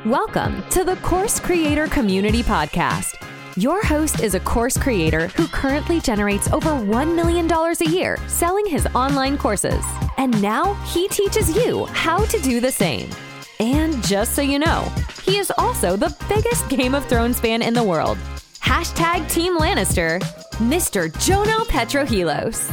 Welcome to the Course Creator Community Podcast. Your host is a course creator who currently generates over $1 million a year selling his online courses. And now he teaches you how to do the same. And just so you know, he is also the biggest Game of Thrones fan in the world. Hashtag Team Lannister, Mr. Jono Petrohilos.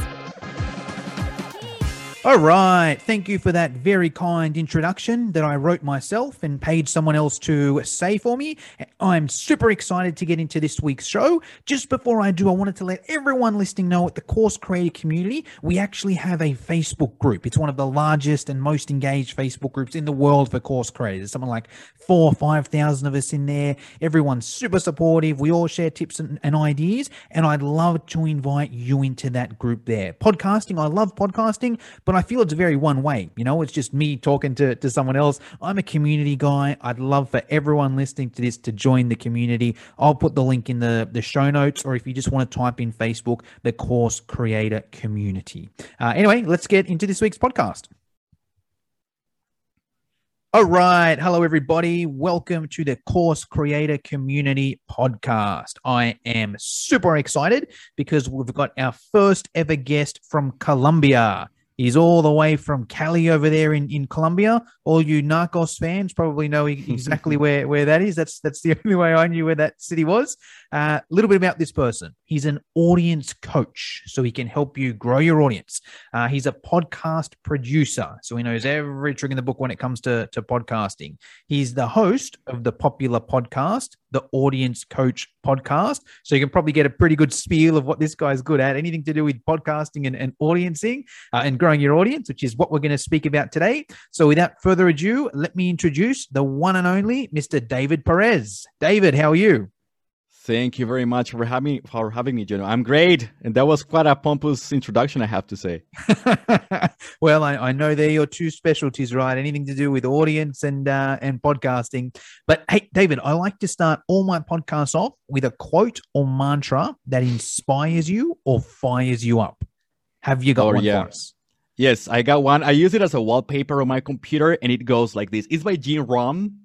All right. Thank you for that very kind introduction that I wrote myself and paid someone else to say for me. I'm super excited to get into this week's show. Just before I do, I wanted to let everyone listening know at the Course Creator Community, we actually have a Facebook group. It's one of the largest and most engaged Facebook groups in the world for course creators. There's something like 4,000 or 5,000 of us in there. Everyone's super supportive. We all share tips and ideas, and I'd love to invite you into that group there. Podcasting, I love podcasting, but I feel it's very one way. You know, it's just me talking to someone else. I'm a community guy. I'd love for everyone listening to this to join the community. I'll put the link in the show notes, or if you just want to type in Facebook, the Course Creator Community. Anyway, let's get into this week's podcast. All right. Hello, everybody. Welcome to the Course Creator Community Podcast. I am super excited because we've got our first ever guest from Colombia. He's all the way from Cali over there in Colombia. All you Narcos fans probably know exactly where that is. That's the only way I knew where that city was. A little bit about this person. He's an audience coach, so he can help you grow your audience. He's a podcast producer, so he knows every trick in the book when it comes to podcasting. He's the host of the popular podcast, the Audience Coach Podcast. So you can probably get a pretty good spiel of what this guy's good at. Anything to do with podcasting and audiencing and growing your audience, which is what we're going to speak about today. So without further ado, let me introduce the one and only Mr. David Perez. David, how are you? Thank you very much for having me, Jono. I'm great. And that was quite a pompous introduction, I have to say. Well, I know they're your two specialties, right? Anything to do with audience and podcasting. But hey, David, I like to start all my podcasts off with a quote or mantra that inspires you or fires you up. Have you got one for us? Yes, I got one. I use it as a wallpaper on my computer, and it goes like this. It's by Jim Rohn,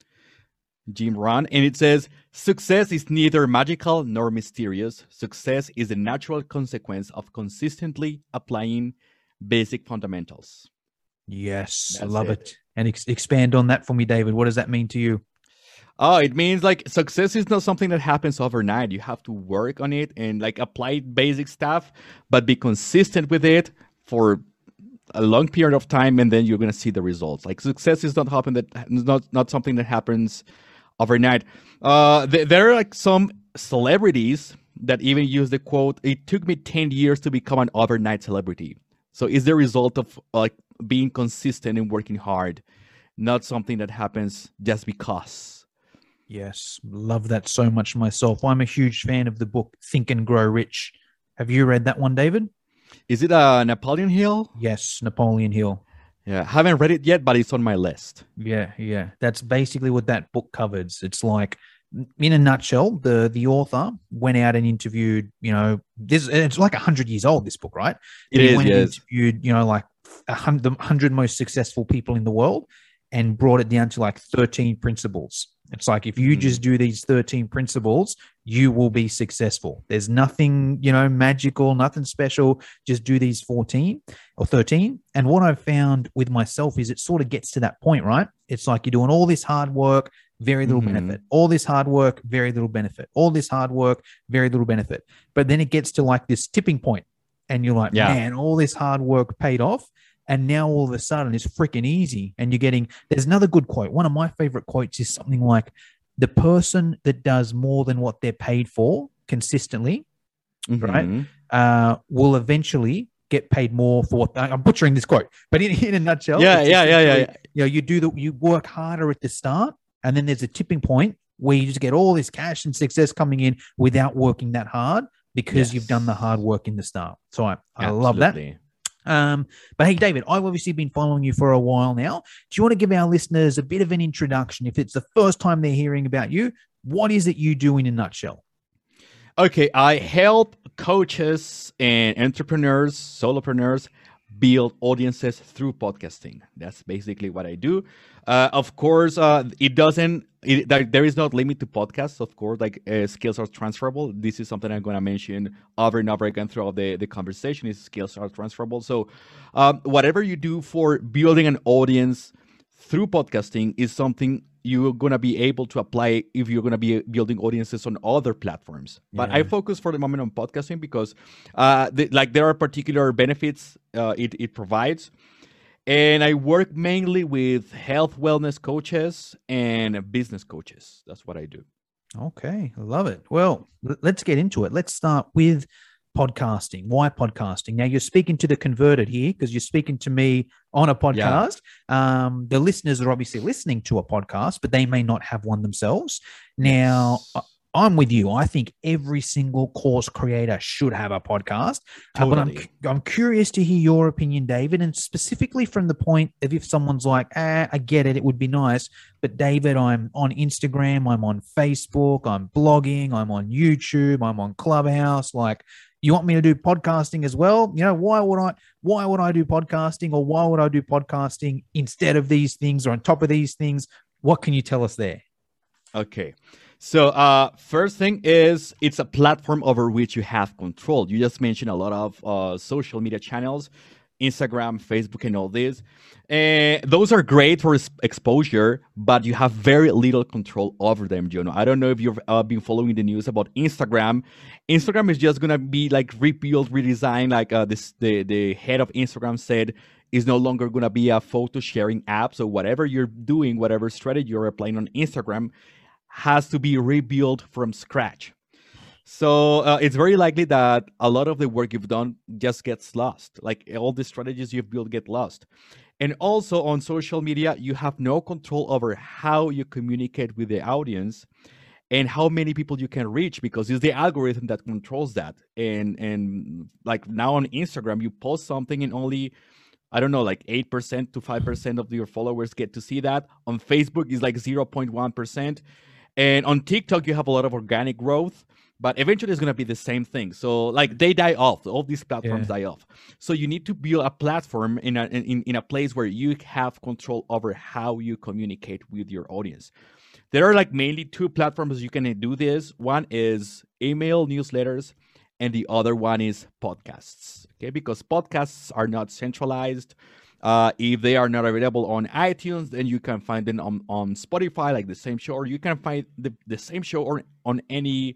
and it says, "Success is neither magical nor mysterious. Success is the natural consequence of consistently applying basic fundamentals." Yes, I love it. And expand on that for me, David. What does that mean to you? Oh, it means like success is not something that happens overnight. You have to work on it and like apply basic stuff, but be consistent with it for a long period of time, and then you're going to see the results. Like success is not something that happens overnight. There are like some celebrities that even use the quote, "It took me 10 years to become an overnight celebrity." So it's the result of like being consistent and working hard, not something that happens just because. Yes, love that so much myself. I'm a huge fan of the book Think and Grow Rich. Have you read that one, David? Is it Napoleon Hill? Yes, Napoleon Hill. Yeah, haven't read it yet, but it's on my list. Yeah. That's basically what that book covers. It's like, in a nutshell, the author went out and interviewed, it's like 100 years old, this book, right? It is, yes. Interviewed, like the 100 most successful people in the world and brought it down to like 13 principles. It's like, if you just do these 13 principles, you will be successful. There's nothing, magical, nothing special. Just do these 14 or 13. And what I've found with myself is it sort of gets to that point, right? It's like you're doing all this hard work, very little benefit. All this hard work, very little benefit. All this hard work, very little benefit. But then it gets to like this tipping point, and you're like, man, all this hard work paid off. And now all of a sudden it's freaking easy. And there's another good quote. One of my favorite quotes is something like, "The person that does more than what they're paid for consistently, right, will eventually get paid more for what." I'm butchering this quote, but in a nutshell, you work harder at the start, and then there's a tipping point where you just get all this cash and success coming in without working that hard because you've done the hard work in the start. So I love that. But hey, David, I've obviously been following you for a while now. Do you want to give our listeners a bit of an introduction? If it's the first time they're hearing about you, what is it you do in a nutshell? Okay, I help coaches and entrepreneurs, solopreneurs build audiences through podcasting. That's basically what I do. Of course, there is no limit to podcasts. Of course, skills are transferable. This is something I'm going to mention over and over again throughout the conversation. Is skills are transferable. So whatever you do for building an audience through podcasting is something you're going to be able to apply if you're going to be building audiences on other platforms. But I focus for the moment on podcasting because there are particular benefits it provides. And I work mainly with health wellness coaches and business coaches. That's what I do. Okay, I love it. Well, let's get into it. Let's start with podcasting. Why podcasting? Now, you're speaking to the converted here because you're speaking to me on a podcast. Yeah. The listeners are obviously listening to a podcast, but they may not have one themselves. Now, I'm with you. I think every single course creator should have a podcast. Totally. But I'm curious to hear your opinion, David, and specifically from the point of if someone's like, I get it, it would be nice, but David, I'm on Instagram, I'm on Facebook, I'm blogging, I'm on YouTube, I'm on Clubhouse. Like, you want me to do podcasting as well? You know, why would I do podcasting, or why would I do podcasting instead of these things or on top of these things? What can you tell us there? Okay. So first thing is it's a platform over which you have control. You just mentioned a lot of social media channels, Instagram, Facebook, and all this. Those are great for exposure, but you have very little control over them, Jono. I don't know if you've been following the news about Instagram. Instagram is just going to be like rebuilt, redesigned. Like the head of Instagram said, is no longer going to be a photo sharing app. So whatever you're doing, whatever strategy you're applying on Instagram has to be rebuilt from scratch. So it's very likely that a lot of the work you've done just gets lost. Like all the strategies you've built get lost. And also on social media, you have no control over how you communicate with the audience and how many people you can reach, because it's the algorithm that controls that. And like now on Instagram, you post something and only, I don't know, like 8% to 5% of your followers get to see that. On Facebook, it's like 0.1%. And on TikTok, you have a lot of organic growth, but eventually it's going to be the same thing. So like they die off. All these platforms die off. So you need to build a platform in a place where you have control over how you communicate with your audience. There are like mainly two platforms you can do this. One is email newsletters, and the other one is podcasts. Okay, because podcasts are not centralized. If they are not available on iTunes, then you can find them on Spotify, like the same show, or you can find the same show on any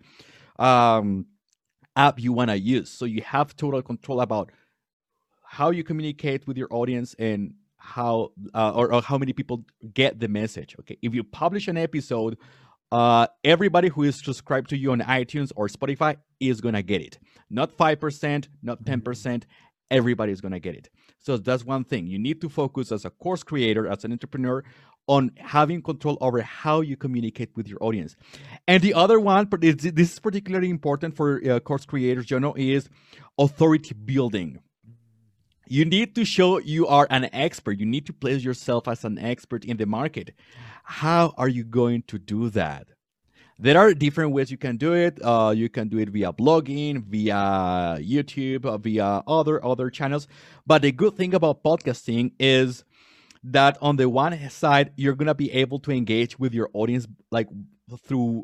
app you want to use. So you have total control about how you communicate with your audience and how or how many people get the message. Okay, if you publish an episode, everybody who is subscribed to you on iTunes or Spotify is gonna get it. Not 5%, not 10%. Everybody is gonna get it. So that's one thing. You need to focus as a course creator, as an entrepreneur, on having control over how you communicate with your audience. And the other one, but this is particularly important for course creators, you know, is authority building. You need to show you are an expert. You need to place yourself as an expert in the market. How are you going to do that? There are different ways you can do it. You can do it via blogging, via YouTube, via other channels. But the good thing about podcasting is that on the one side, you're going to be able to engage with your audience like through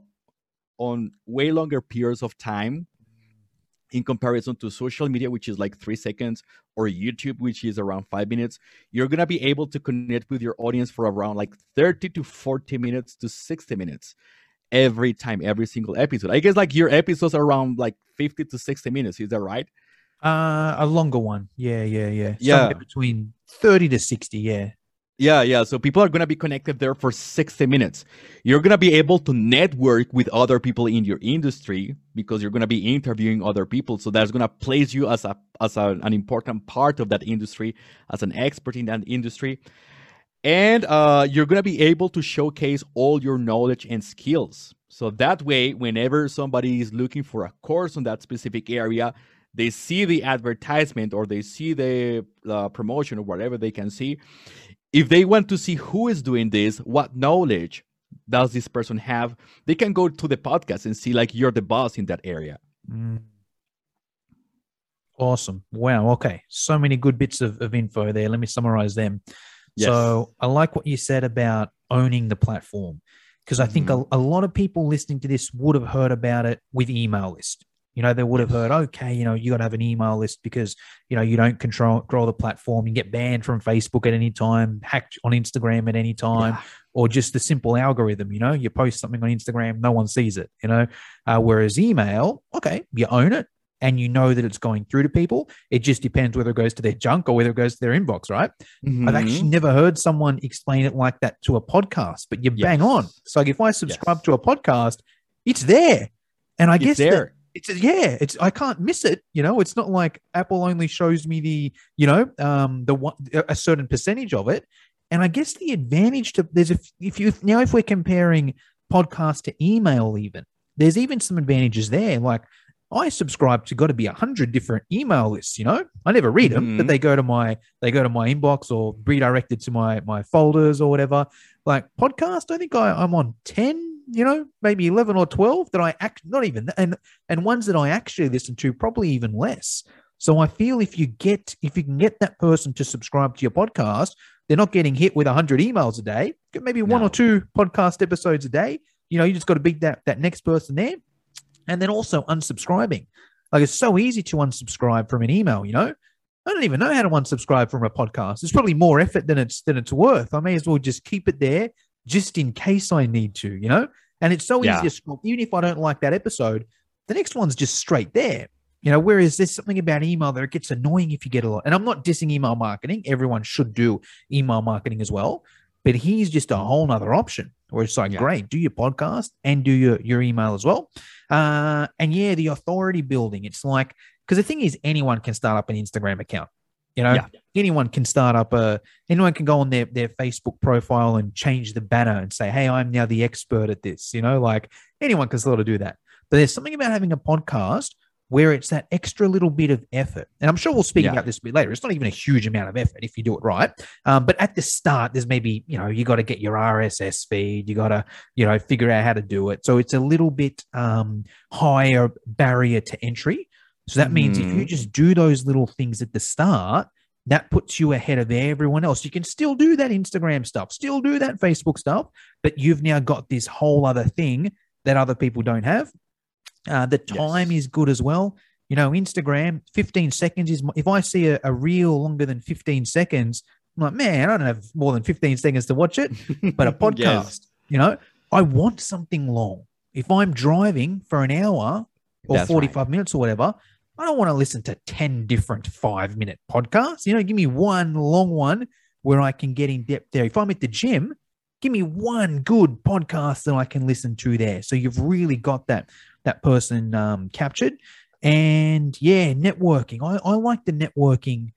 on way longer periods of time in comparison to social media, which is like 3 seconds, or YouTube, which is around 5 minutes. You're going to be able to connect with your audience for around like 30 to 40 minutes to 60 minutes. Every time, every single episode. I guess like your episodes are around like 50 to 60 minutes. Is that right? A longer one. Yeah. Somewhere between 30 to 60. Yeah. So people are going to be connected there for 60 minutes. You're going to be able to network with other people in your industry because you're going to be interviewing other people. So that's going to place you as an important part of that industry, as an expert in that industry. And you're going to be able to showcase all your knowledge and skills. So that way, whenever somebody is looking for a course on that specific area, they see the advertisement or they see the promotion or whatever they can see. If they want to see who is doing this, what knowledge does this person have, they can go to the podcast and see like you're the boss in that area. Awesome. Wow. Okay. So many good bits of info there. Let me summarize them. Yes. So I like what you said about owning the platform, because I think a lot of people listening to this would have heard about it with email list. They would have heard, okay, you got to have an email list because, you don't control the platform. You get banned from Facebook at any time, hacked on Instagram at any time, or just the simple algorithm. You post something on Instagram, no one sees it, whereas email, okay, you own it and you know that it's going through to people. It just depends whether it goes to their junk or whether it goes to their inbox, right? I've actually never heard someone explain it like that to a podcast, but you bang on. So like if I subscribe to a podcast, it's there. And I guess there. I can't miss it. It's not like Apple only shows me the a certain percentage of it. And I guess the advantage if we're comparing podcast to email, even there's even some advantages there. Like I subscribe to got to be 100 different email lists. I never read them, but they go to my inbox or redirected to my folders or whatever. Like podcast, I think I'm on 10. Maybe 11 or 12 that I not even, and ones that I actually listen to, probably even less. So I feel if you can get that person to subscribe to your podcast, they're not getting hit with 100 emails a day, get maybe one or two podcast episodes a day. You just got to beat that next person there. And then also unsubscribing. Like it's so easy to unsubscribe from an email, I don't even know how to unsubscribe from a podcast. It's probably more effort than it's worth. I may as well just keep it there just in case I need to, and it's so easy to scroll. Even if I don't like that episode, the next one's just straight there, whereas there's something about email that it gets annoying if you get a lot. And I'm not dissing email marketing. Everyone should do email marketing as well. But here's just a whole nother option where it's like, great, do your podcast and do your email as well. And the authority building. It's like, because the thing is, anyone can start up an Instagram account. Anyone can start up anyone can go on their Facebook profile and change the banner and say, hey, I'm now the expert at this, like anyone can sort of do that. But there's something about having a podcast where it's that extra little bit of effort. And I'm sure we'll speak about this a bit later. It's not even a huge amount of effort if you do it right. But at the start, there's maybe, you got to get your RSS feed. You got to, figure out how to do it. So it's a little bit higher barrier to entry. So that means if you just do those little things at the start, that puts you ahead of everyone else. You can still do that Instagram stuff, still do that Facebook stuff, but you've now got this whole other thing that other people don't have. The time is good as well. Instagram, 15 seconds is, if I see a reel longer than 15 seconds, I'm like, man, I don't have more than 15 seconds to watch it. But a podcast, I want something long. If I'm driving for an hour or 45 minutes or whatever, I don't want to listen to 10 different 5-minute podcasts. Give me one long one where I can get in depth there. If I'm at the gym, give me one good podcast that I can listen to there. So you've really got that person captured. And networking. I like the networking.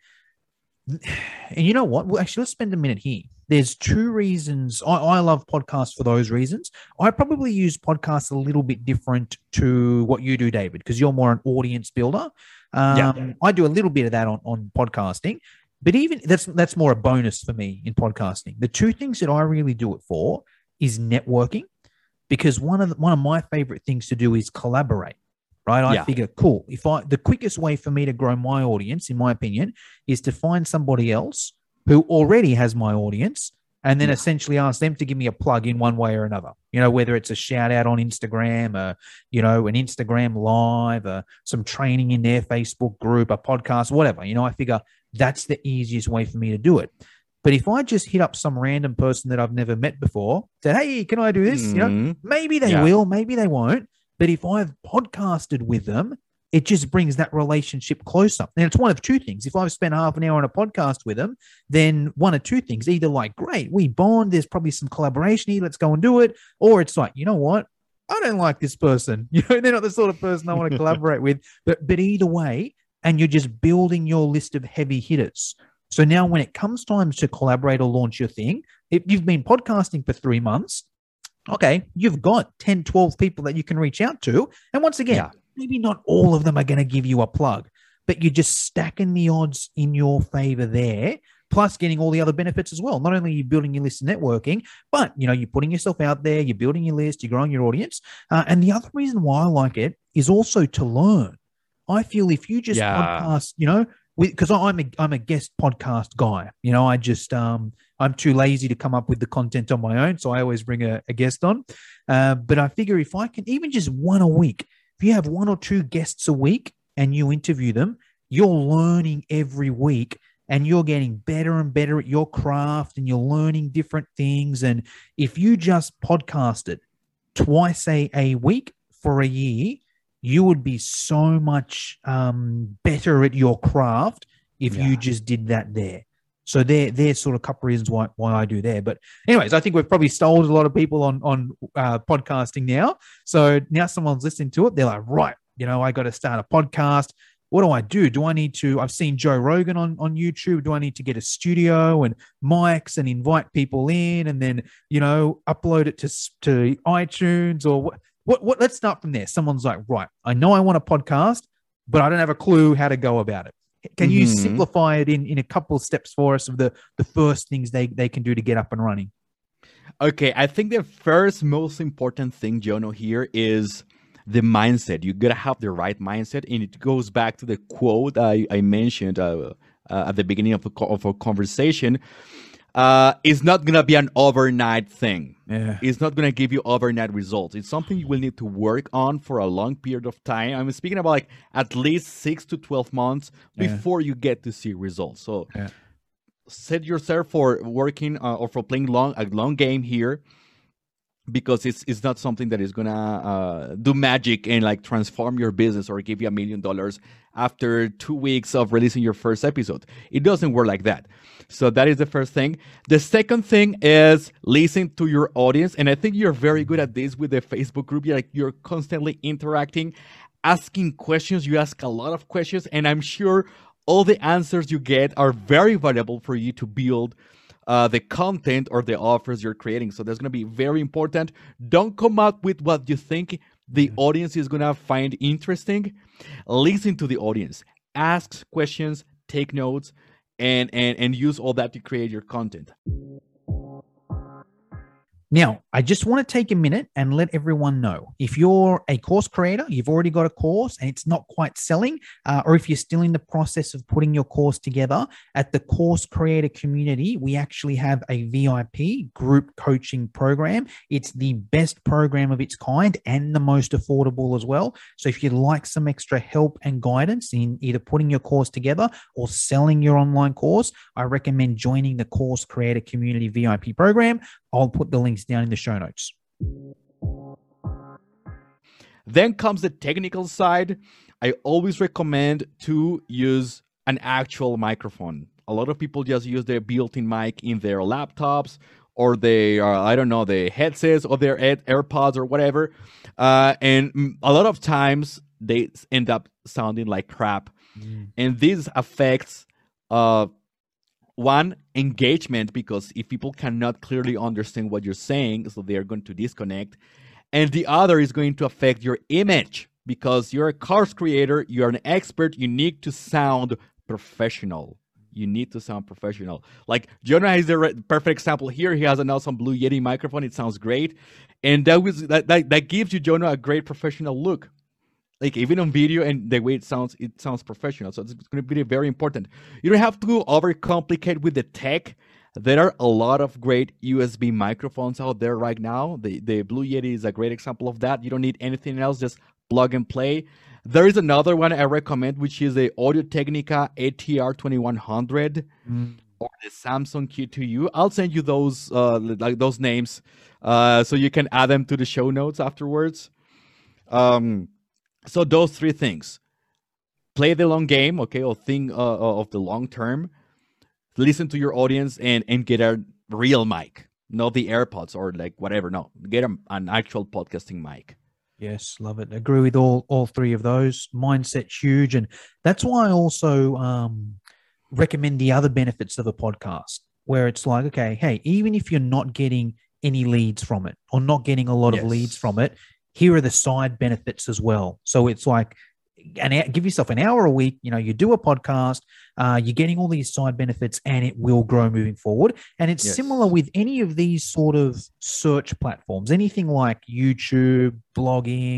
And you know what? Well, actually, let's spend a minute here. There's two reasons. I love podcasts for those reasons. I probably use podcasts a little bit different to what you do, David, because you're more an audience builder. I do a little bit of that on podcasting, but even that's more a bonus for me in podcasting. The two things that I really do it for is networking, because one of my favorite things to do is collaborate. Right. I figure, cool. The quickest way for me to grow my audience, in my opinion, is to find somebody else who already has my audience and then essentially ask them to give me a plug in one way or another. Whether it's a shout out on Instagram, an Instagram live, some training in their Facebook group, a podcast, whatever. I figure that's the easiest way for me to do it. But if I just hit up some random person that I've never met before, say, hey, can I do this? Maybe they will, maybe they won't. But if I've podcasted with them, it just brings that relationship closer. And it's one of two things. If I've spent half an hour on a podcast with them, then one of two things. Either like, great, we bond, there's probably some collaboration here, let's go and do it. Or it's like, you know what? I don't like this person. They're not the sort of person I want to collaborate with. But either way, and you're just building your list of heavy hitters. So now when it comes time to collaborate or launch your thing, if you've been podcasting for 3 months, okay, you've got 10, 12 people that you can reach out to. And once again, maybe not all of them are going to give you a plug, but you're just stacking the odds in your favor there, plus getting all the other benefits as well. Not only are you building your list and networking, but, you're putting yourself out there, you're building your list, you're growing your audience. And the other reason why I like it is also to learn. I feel if you just podcast, because I'm a guest podcast guy, I just I'm too lazy to come up with the content on my own, so I always bring a guest on. But I figure if I can even just one a week, if you have one or two guests a week and you interview them, you're learning every week and you're getting better and better at your craft and you're learning different things. And if you just podcasted twice a week for a year, you would be so much better at your craft if you just did that there. So there's sort of a couple of reasons why I do there. But anyways, I think we've probably stalled a lot of people on podcasting now. So now someone's listening to it. They're like, right, I got to start a podcast. What do I do? Do I need to, I've seen Joe Rogan on YouTube. Do I need to get a studio and mics and invite people in and then, upload it to iTunes or what? Let's start from there. Someone's like, right, I know I want a podcast, but I don't have a clue how to go about it. Can you simplify it in a couple of steps for us of the first things they can do to get up and running? Okay, I think the first most important thing, Jono, here is the mindset. You got to have the right mindset. And it goes back to the quote I mentioned at the beginning of our conversation. It's not going to be an overnight thing. Yeah. It's not going to give you overnight results. It's something you will need to work on for a long period of time. I'm speaking about like at least 6 to 12 months before you get to see results. So set yourself for working or for playing a long game here, because it's not something that is going to do magic and like transform your business or give you $1 million after 2 weeks of releasing your first episode. It doesn't work like that. So that is the first thing. The second thing is listen to your audience. And I think you're very good at this with the Facebook group. You're constantly interacting, asking questions. You ask a lot of questions, and I'm sure all the answers you get are very valuable for you to build the content or the offers you're creating. So that's going to be very important. Don't come up with what you think the audience is going to find interesting. Listen to the audience. Ask questions, take notes, and use all that to create your content. Now, I just want to take a minute and let everyone know, if you're a course creator, you've already got a course and it's not quite selling, or if you're still in the process of putting your course together, at the Course Creator Community, we actually have a VIP group coaching program. It's the best program of its kind and the most affordable as well. So if you'd like some extra help and guidance in either putting your course together or selling your online course, I recommend joining the Course Creator Community VIP program. I'll put the links down in the show notes. Then comes the technical side. I always recommend to use an actual microphone. A lot of people just use their built-in mic in their laptops or the headsets or their AirPods or whatever. And a lot of times they end up sounding like crap. And this affects one, engagement, because if people cannot clearly understand what you're saying, so they are going to disconnect. And the other is going to affect your image, because you're a course creator, you're an expert, you need to sound professional. You need to sound professional. Like Jonah is the perfect example here. He has an awesome Blue Yeti microphone. It sounds great. And that gives you, Jonah, a great professional look. Like even on video and the way it sounds professional. So it's going to be very important. You don't have to overcomplicate with the tech. There are a lot of great USB microphones out there right now. The Blue Yeti is a great example of that. You don't need anything else, just plug and play. There is another one I recommend, which is the Audio-Technica ATR 2100 or the Samson Q2U. I'll send you those those names so you can add them to the show notes afterwards. So those three things: play the long game, okay, or think of the long term. Listen to your audience and get a real mic, not the AirPods or like whatever. No, get an actual podcasting mic. Yes, love it. Agree with all three of those. Mindset's huge, and that's why I also recommend the other benefits of a podcast, where it's like, okay, hey, even if you're not getting any leads from it or not getting a lot of leads from it, here are the side benefits as well. So it's like, give yourself an hour a week, you do a podcast, you're getting all these side benefits and it will grow moving forward. And it's similar with any of these sort of search platforms, anything like YouTube, blogging,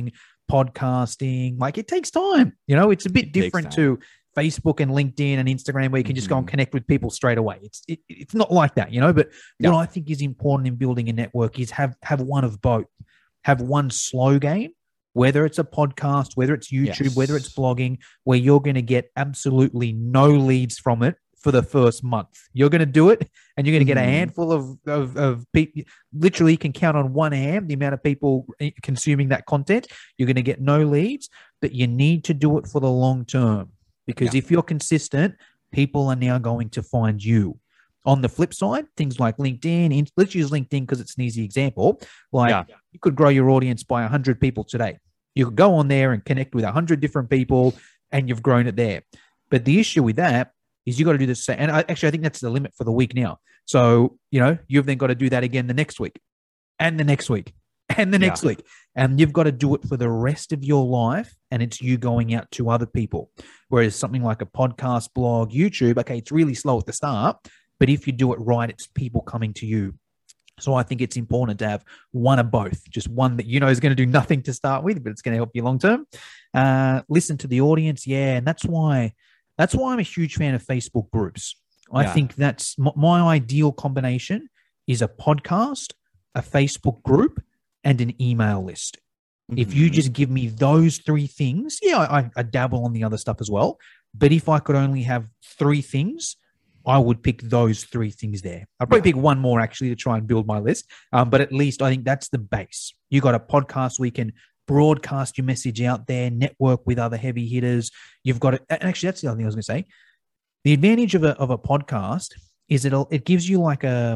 podcasting. Like, it takes time. You know, it's a bit different to Facebook and LinkedIn and Instagram, where you can just go and connect with people straight away. It's not like that, you know. But what I think is important in building a network is have one of both. Have one slow game, whether it's a podcast, whether it's YouTube, whether it's blogging, where you're going to get absolutely no leads from it for the first month. You're going to do it, and you're going to get a handful of people. Literally, you can count on one hand the amount of people consuming that content. You're going to get no leads, but you need to do it for the long term, because if you're consistent, people are now going to find you. On the flip side, things like LinkedIn, let's use LinkedIn because it's an easy example. Like, you could grow your audience by 100 people today. You could go on there and connect with 100 different people, and you've grown it there. But the issue with that is you got to do the same. And I think that's the limit for the week now. So, you know, you've then got to do that again the next week, and the next week, and the next week. And you've got to do it for the rest of your life. And it's you going out to other people. Whereas something like a podcast, blog, YouTube, okay, it's really slow at the start. But if you do it right, it's people coming to you. So I think it's important to have one of both, just one that you know is going to do nothing to start with, but it's going to help you long term. Listen to the audience, and that's why I'm a huge fan of Facebook groups. I think that's my ideal combination is a podcast, a Facebook group, and an email list. If you just give me those three things, I dabble on the other stuff as well. But if I could only have three things, I would pick those three things there. I'd probably pick one more actually to try and build my list. But at least I think that's the base. You got a podcast where you can broadcast your message out there, network with other heavy hitters. You've got it. And actually, that's the other thing I was going to say. The advantage of a podcast is it gives you like a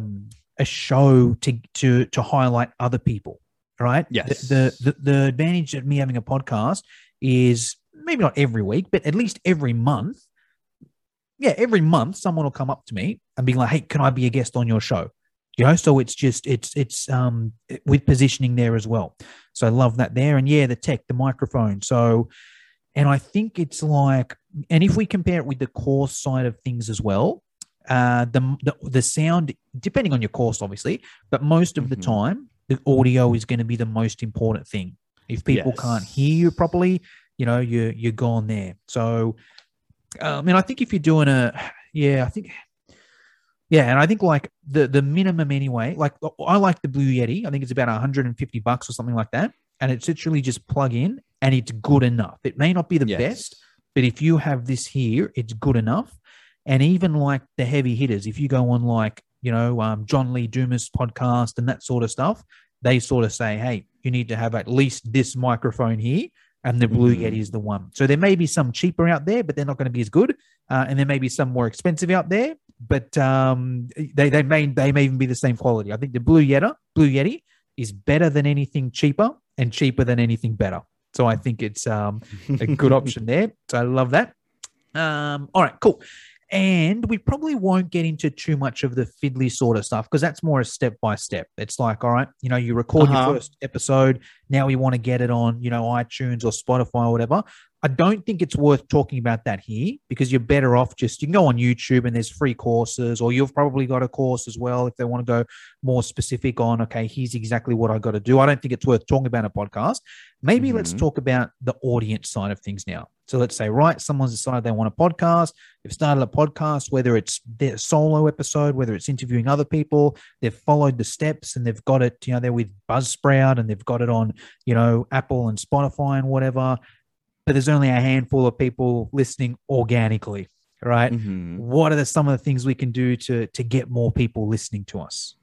show to highlight other people, right? Yes. The advantage of me having a podcast is maybe not every week, but at least every month. Yeah, every month someone will come up to me and be like, "Hey, can I be a guest on your show?" You know, so it's with positioning there as well. So I love that there. And the tech, the microphone. So, and I think it's like, and if we compare it with the course side of things as well, the sound, depending on your course, obviously, but most of the time, the audio is going to be the most important thing. If people can't hear you properly, you know, you're gone there. So, and I think if you're doing and I think like the minimum anyway, like I like the Blue Yeti. I think it's about $150 or something like that. And it's literally just plug in and it's good enough. It may not be the best, but if you have this here, it's good enough. And even like the heavy hitters, if you go on like, you know, John Lee Dumas podcast and that sort of stuff, they sort of say, hey, you need to have at least this microphone here. And the Blue Yeti is the one. So there may be some cheaper out there, but they're not going to be as good. And there may be some more expensive out there, but they may even be the same quality. I think the Blue Yeti is better than anything cheaper and cheaper than anything better. So I think it's a good option there. So I love that. All right, cool. And we probably won't get into too much of the fiddly sort of stuff because that's more a step by step. It's like, all right, you know, you record your first episode. Now we want to get it on, you know, iTunes or Spotify or whatever. I don't think it's worth talking about that here because you're better off you can go on YouTube and there's free courses, or you've probably got a course as well if they want to go more specific on, okay, here's exactly what I got to do. I don't think it's worth talking about a podcast. Maybe let's talk about the audience side of things now. So let's say, right, someone's decided they want a podcast. They've started a podcast, whether it's their solo episode, whether it's interviewing other people. They've followed the steps and they've got it, you know, they're with Buzzsprout and they've got it on, you know, Apple and Spotify and whatever. But there's only a handful of people listening organically, right? What are some of the things we can do to get more people listening to us?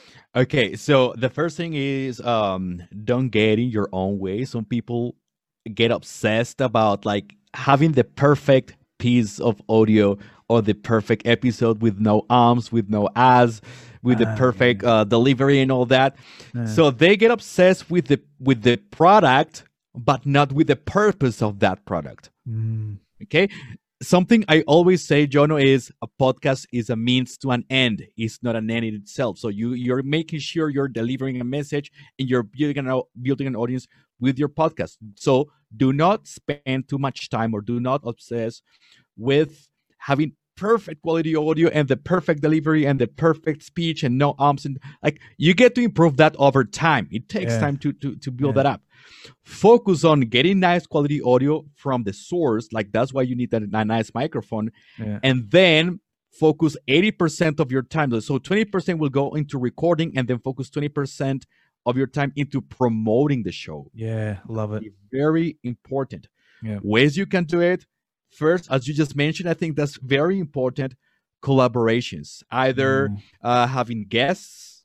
Okay, so the first thing is don't get in your own way. Some people get obsessed about like having the perfect piece of audio or the perfect episode with no arms, with no ads, with the perfect delivery and all that. So they get obsessed with the product, but not with the purpose of that product. Okay. Something I always say, Jono, is a podcast is a means to an end. It's not an end in itself. So you're making sure you're delivering a message and you're building an audience with your podcast. So do not spend too much time or do not obsess with having perfect quality audio and the perfect delivery and the perfect speech and no umps, and like you get to improve that over time. It takes time to build that up. Focus on getting nice quality audio from the source. Like that's why you need that nice microphone. And then focus 80% of your time. So 20% will go into recording, and then focus 20% of your time into promoting the show. Yeah, love it. Very important. Ways you can do it. First, as you just mentioned, I think that's very important. Collaborations, either having guests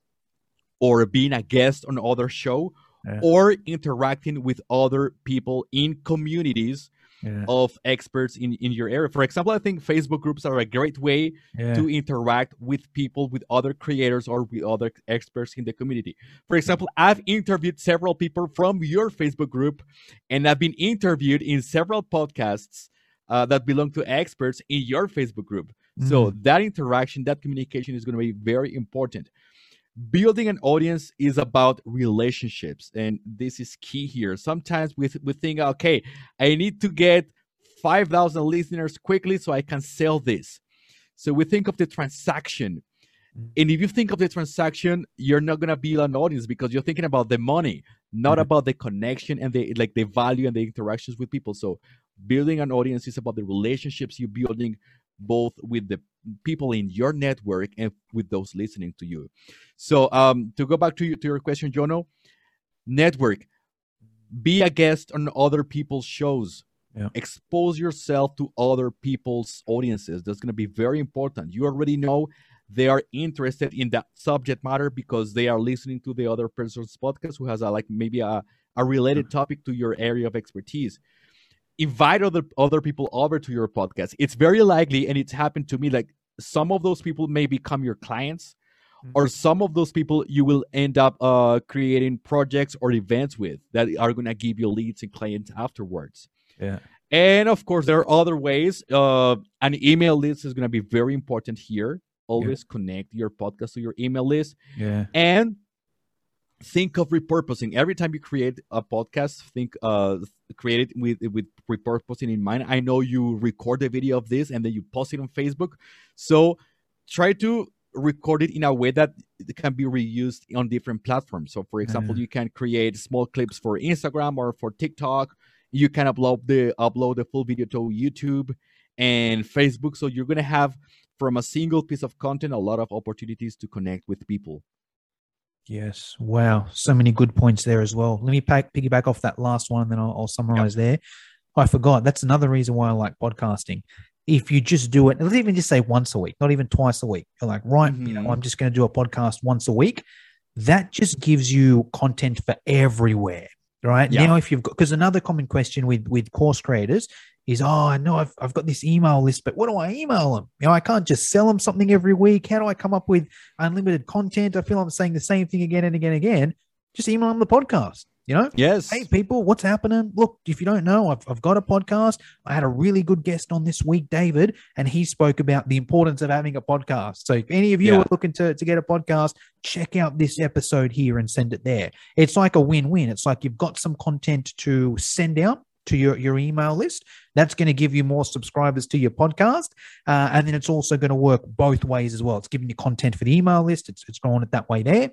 or being a guest on other show, or interacting with other people in communities of experts in your area. For example, I think Facebook groups are a great way to interact with people, with other creators or with other experts in the community. For example, I've interviewed several people from your Facebook group, and I've been interviewed in several podcasts that belong to experts in your Facebook group. So that interaction, that communication is going to be very important. Building an audience is about relationships, and this is key here. Sometimes we think, okay, I need to get 5,000 listeners quickly so I can sell this. So we think of the transaction. And if you think of the transaction, you're not going to build an audience because you're thinking about the money, not about the connection and the value and the interactions with people. So building an audience is about the relationships you're building, both with the people in your network and with those listening to you. So to go back to your question, Jono, network, be a guest on other people's shows. Expose yourself to other people's audiences. That's going to be very important. You already know they are interested in that subject matter because they are listening to the other person's podcast who has maybe a related topic to your area of expertise. Invite other people over to your podcast. It's very likely, and it's happened to me, like some of those people may become your clients, or some of those people you will end up creating projects or events with that are going to give you leads and clients afterwards. And of course, there are other ways. An email list is going to be very important here. Always connect your podcast to your email list. And think of repurposing. Every time you create a podcast, create it with repurposing in mind. I know you record a video of this and then you post it on Facebook. So try to record it in a way that it can be reused on different platforms. So for example, you can create small clips for Instagram or for TikTok. You can upload the full video to YouTube and Facebook. So you're going to have, from a single piece of content, a lot of opportunities to connect with people. Yes. Wow. So many good points there as well. Let me piggyback off that last one, and then I'll summarize there. I forgot. That's another reason why I like podcasting. If you just do it, let's even just say once a week, not even twice a week. You're like, right, I'm just going to do a podcast once a week. That just gives you content for everywhere, right? Now, if you've got, because another common question with course creators is, I know I've got this email list, but what do I email them? I can't just sell them something every week. How do I come up with unlimited content? I feel I'm saying the same thing again and again and again. Just email them the podcast. Yes. Hey, people, what's happening? Look, if you don't know, I've got a podcast. I had a really good guest on this week, David, and he spoke about the importance of having a podcast. So if any of you are looking to get a podcast, check out this episode here and send it there. It's like a win-win. It's like you've got some content to send out to your email list. That's going to give you more subscribers to your podcast. And then it's also going to work both ways as well. It's giving you content for the email list. It's going it that way there.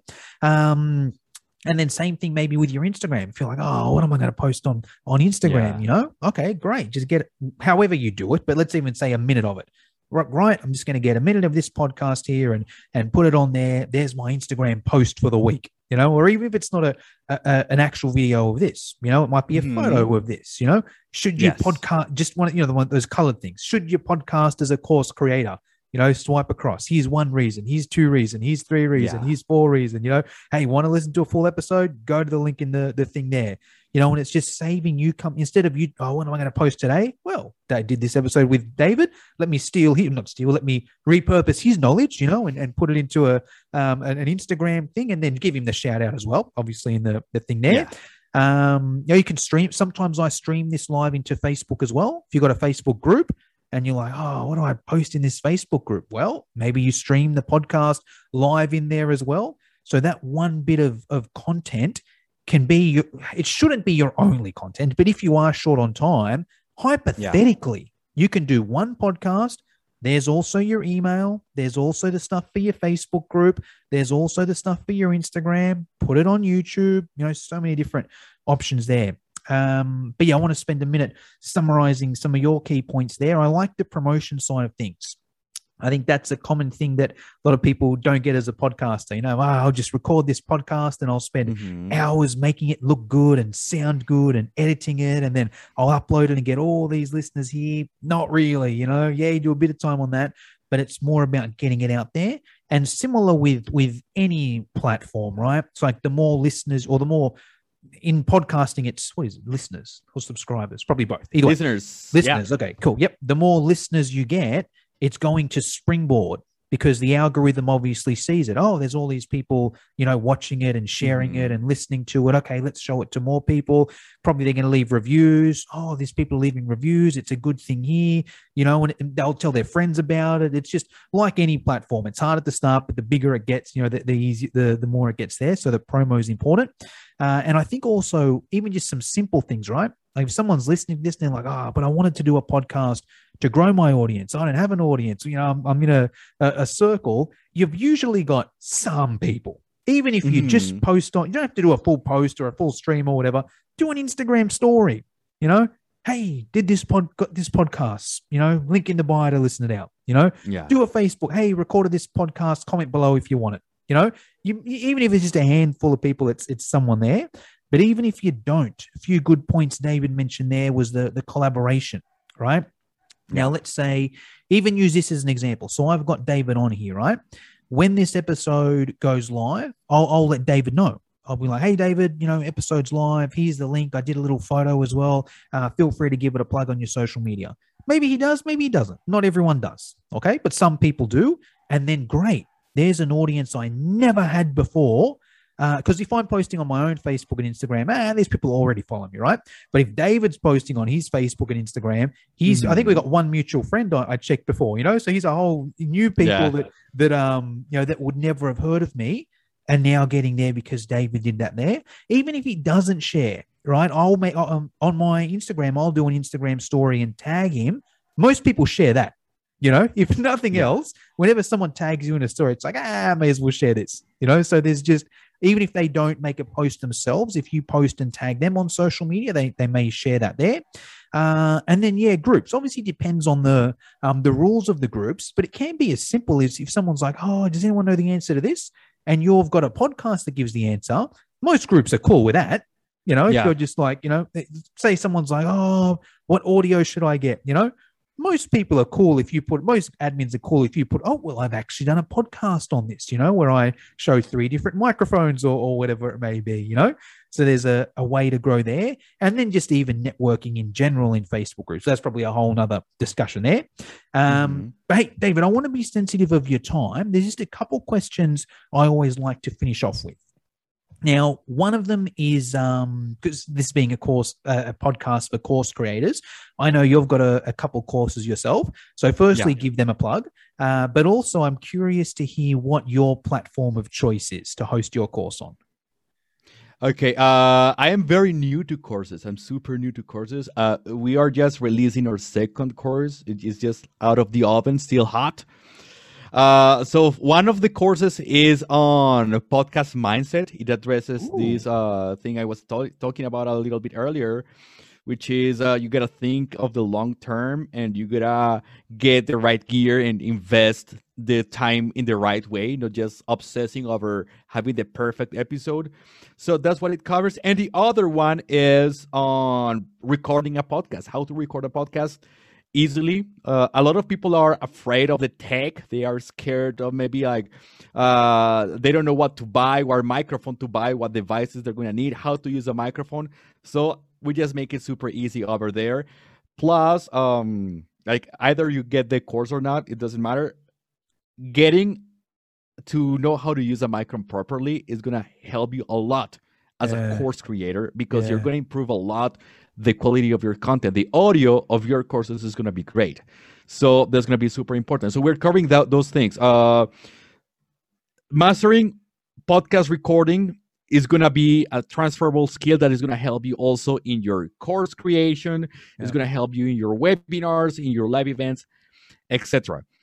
And then same thing maybe with your Instagram. If you're like, what am I going to post on Instagram? Okay, great. Just get it however you do it. But let's even say a minute of it. Right, I'm just going to get a minute of this podcast here and put it on there. There's my Instagram post for the week, or even if it's not an actual video of this, it might be a photo of this, should you podcast, just one, those colored things, should your podcast as a course creator, swipe across, here's one reason, here's two reason, here's three reason, here's four reason, hey, want to listen to a full episode, go to the link in the thing there. And it's just saving you instead of you, what am I going to post today? Well, I did this episode with David. Let me let me repurpose his knowledge, and put it into an Instagram thing and then give him the shout out as well, obviously in the thing there. You can stream. Sometimes I stream this live into Facebook as well. If you've got a Facebook group and you're like, what do I post in this Facebook group? Well, maybe you stream the podcast live in there as well. So that one bit of content can be, it shouldn't be your only content, but if you are short on time, hypothetically, you can do one podcast, There's also your email. There's also the stuff for your Facebook group. There's also the stuff for your Instagram. Put it on YouTube. So many different options there. But yeah, I want to spend a minute summarizing some of your key points there. I like the promotion side of things. I think that's a common thing that a lot of people don't get as a podcaster. I'll just record this podcast and I'll spend hours making it look good and sound good and editing it. And then I'll upload it and get all these listeners here. Not really, Yeah, you do a bit of time on that, but it's more about getting it out there. And similar with any platform, right? It's like the more listeners or the more in podcasting, it's what is it? Listeners or subscribers? Probably both. Either listeners. Way. Listeners. Yeah. Okay, cool. Yep. The more listeners you get, it's going to springboard because the algorithm obviously sees it. Oh, there's all these people, watching it and sharing it and listening to it. Okay, let's show it to more people. Probably they're going to leave reviews. Oh, there's people leaving reviews. It's a good thing here, and they'll tell their friends about it. It's just like any platform. It's harder to start, but the bigger it gets, the more it gets there. So the promo is important. And I think also even just some simple things, right? Like if someone's listening to this, they're like, but I wanted to do a podcast to grow my audience. I don't have an audience. I'm in a circle. You've usually got some people. Even if you just post on, you don't have to do a full post or a full stream or whatever. Do an Instagram story. Hey, did this podcast. Link in the bio to listen it out. Do a Facebook. Hey, recorded this podcast. Comment below if you want it. Even if it's just a handful of people, it's someone there. But even if you don't, a few good points David mentioned there was the collaboration, right? Now, let's say, even use this as an example. So I've got David on here, right? When this episode goes live, I'll let David know. I'll be like, hey, David, episode's live. Here's the link. I did a little photo as well. Feel free to give it a plug on your social media. Maybe he does, maybe he doesn't. Not everyone does, okay? But some people do. And then great. There's an audience I never had before. Because if I'm posting on my own Facebook and Instagram, these people already follow me, right? But if David's posting on his Facebook and Instagram, I think we got one mutual friend I checked before, so he's a whole new people that would never have heard of me and now getting there because David did that there. Even if he doesn't share, right? I'll make on my Instagram, I'll do an Instagram story and tag him. Most people share that. If nothing else, whenever someone tags you in a story, it's like, I may as well share this, so there's just, even if they don't make a post themselves, if you post and tag them on social media, they may share that there. And then, groups. Obviously depends on the rules of the groups, but it can be as simple as if someone's like, oh, does anyone know the answer to this? And you've got a podcast that gives the answer. Most groups are cool with that. If you're just like, say someone's like, oh, what audio should I get? Most people are cool most admins are cool if you put, oh, well, I've actually done a podcast on this, where I show 3 different microphones or whatever it may be, So there's a way to grow there. And then just even networking in general in Facebook groups. So that's probably a whole nother discussion there. But hey, David, I want to be sensitive of your time. There's just a couple questions I always like to finish off with. Now, one of them is because this being a podcast for course creators, I know you've got a couple courses yourself. So firstly, give them a plug. But also I'm curious to hear what your platform of choice is to host your course on. Okay. I am very new to courses. I'm super new to courses. We are just releasing our second course. It is just out of the oven, still hot. So one of the courses is on podcast mindset. It addresses this thing I was talking about a little bit earlier, which is you got to think of the long term and you got to get the right gear and invest the time in the right way, not just obsessing over having the perfect episode. So that's what it covers. And the other one is on recording a podcast, how to record a podcast easily. A lot of people are afraid of the tech. They are scared of maybe like they don't know what to buy, what microphone to buy, what devices they're going to need, how to use a microphone. So we just make it super easy over there. Plus, like either you get the course or not, it doesn't matter. Getting to know how to use a microphone properly is going to help you a lot as a course creator because you're going to improve a lot the quality of your content. The audio of your courses is going to be great. So that's going to be super important. So we're covering those things. Mastering podcast recording is going to be a transferable skill that is going to help you also in your course creation. It's going to help you in your webinars, in your live events, etc.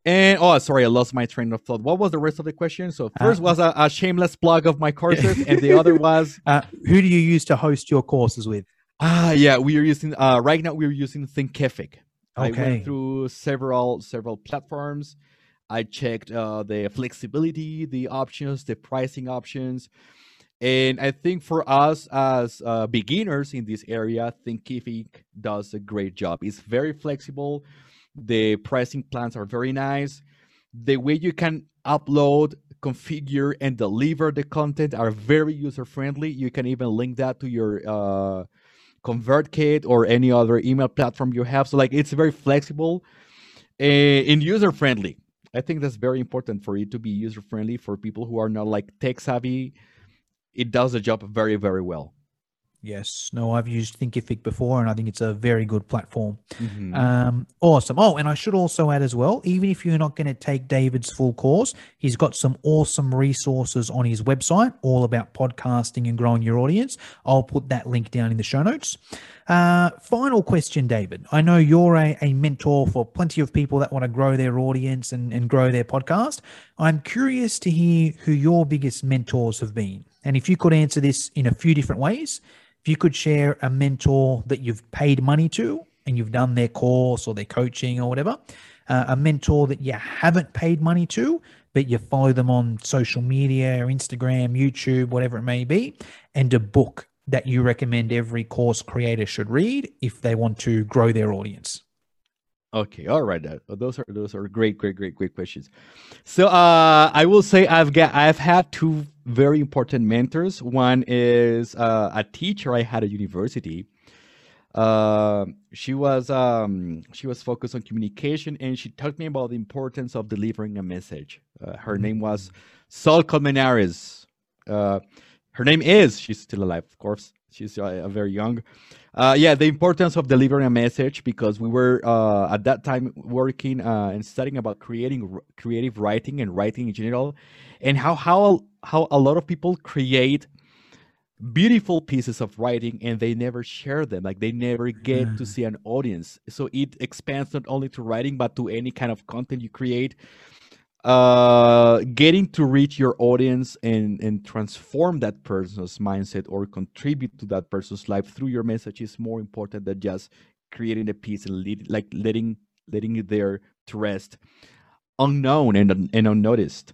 And sorry, I lost my train of thought. What was the rest of the question? So first was a shameless plug of my courses, and the other was who do you use to host your courses with? Yeah, we are using right now. We're using Thinkific. I Okay. went through several platforms. I checked the flexibility, the options, the pricing options, and I think for us as beginners in this area, Thinkific does a great job. It's very flexible. The pricing plans are very nice. The way you can upload, configure, and deliver the content are very user-friendly. You can even link that to your ConvertKit or any other email platform you have. So like it's very flexible and user-friendly. I think that's very important for it to be user-friendly for people who are not like tech-savvy. It does the job very, very well. Yes. No, I've used Thinkific before, and I think it's a very good platform. Mm-hmm. Awesome. Oh, and I should also add as well, even if you're not going to take David's full course, he's got some awesome resources on his website, all about podcasting and growing your audience. I'll put that link down in the show notes. Final question, David. I know you're a mentor for plenty of people that want to grow their audience and grow their podcast. I'm curious to hear who your biggest mentors have been. And if you could answer this in a few different ways, if you could share a mentor that you've paid money to and you've done their course or their coaching or whatever, a mentor that you haven't paid money to, but you follow them on social media or Instagram, YouTube, whatever it may be, and a book that you recommend every course creator should read if they want to grow their audience. Okay, all right. Those are great questions. So I will say I've had two very important mentors. One is a teacher I had at university. She was focused on communication, and she taught me about the importance of delivering a message. Her name was Sol Colmenares. She's still alive, of course. She's very young. The importance of delivering a message, because we were at that time working and studying about creative writing and writing in general, and how a lot of people create beautiful pieces of writing and they never share them. Like they never get to see an audience. So it expands not only to writing but to any kind of content you create. Getting to reach your audience and transform that person's mindset or contribute to that person's life through your message is more important than just creating a piece and letting it there to rest unknown and unnoticed.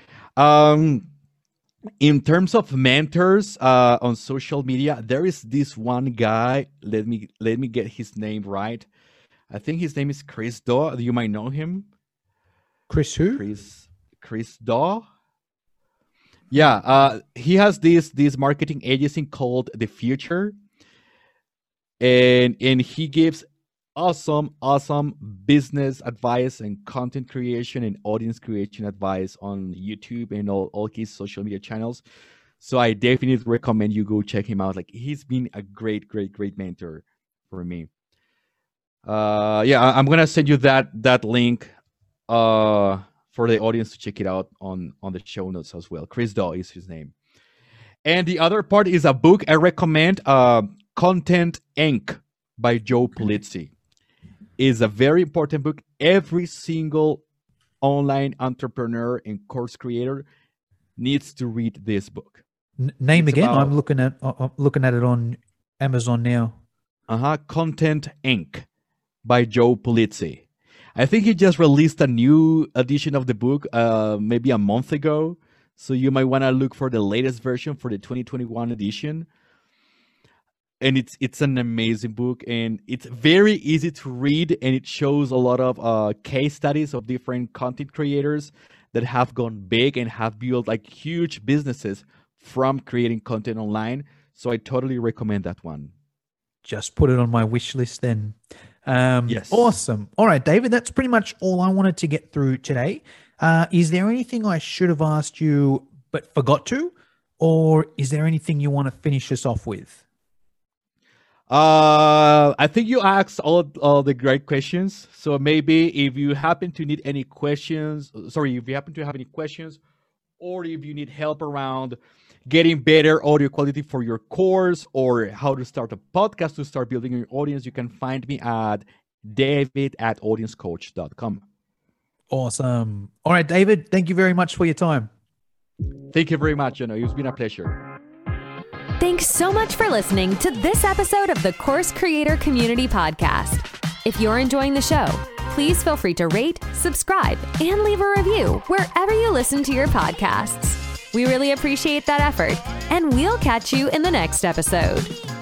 In terms of mentors on social media, there is this one guy. Let me get his name right. I think his name is Chris Daw. You might know him. Chris who? Chris Daw. Yeah, he has this marketing agency called The Future, and he gives awesome business advice and content creation and audience creation advice on YouTube and all his social media channels. So I definitely recommend you go check him out. Like he's been a great mentor for me. I'm gonna send you that link for the audience to check it out on the show notes as well. Chris Daw is his name. And the other part is a book I recommend, Content Inc. by Joe Pulizzi. Is a very important book. Every single online entrepreneur and course creator needs to read this book. Name again? I'm looking at it on Amazon now. Content Inc. by Joe Pulizzi. I think he just released a new edition of the book maybe a month ago. So you might want to look for the latest version for the 2021 edition. And it's an amazing book, and it's very easy to read, and it shows a lot of case studies of different content creators that have gone big and have built like huge businesses from creating content online. So I totally recommend that one. Just put it on my wish list then. Yes. Awesome. All right, David, that's pretty much all I wanted to get through today. Is there anything I should have asked you but forgot to, or is there anything you want to finish us off with? I think you asked all the great questions. So maybe if you happen to need any questions, if you happen to have any questions, or if you need help around getting better audio quality for your course or how to start a podcast to start building your audience, you can find me at david@audiencecoach.com. Awesome. All right, David, thank you very much for your time. Thank you very much. It's been a pleasure. Thanks so much for listening to this episode of the Course Creator Community Podcast. If you're enjoying the show, please feel free to rate, subscribe, and leave a review wherever you listen to your podcasts. We really appreciate that effort, and we'll catch you in the next episode.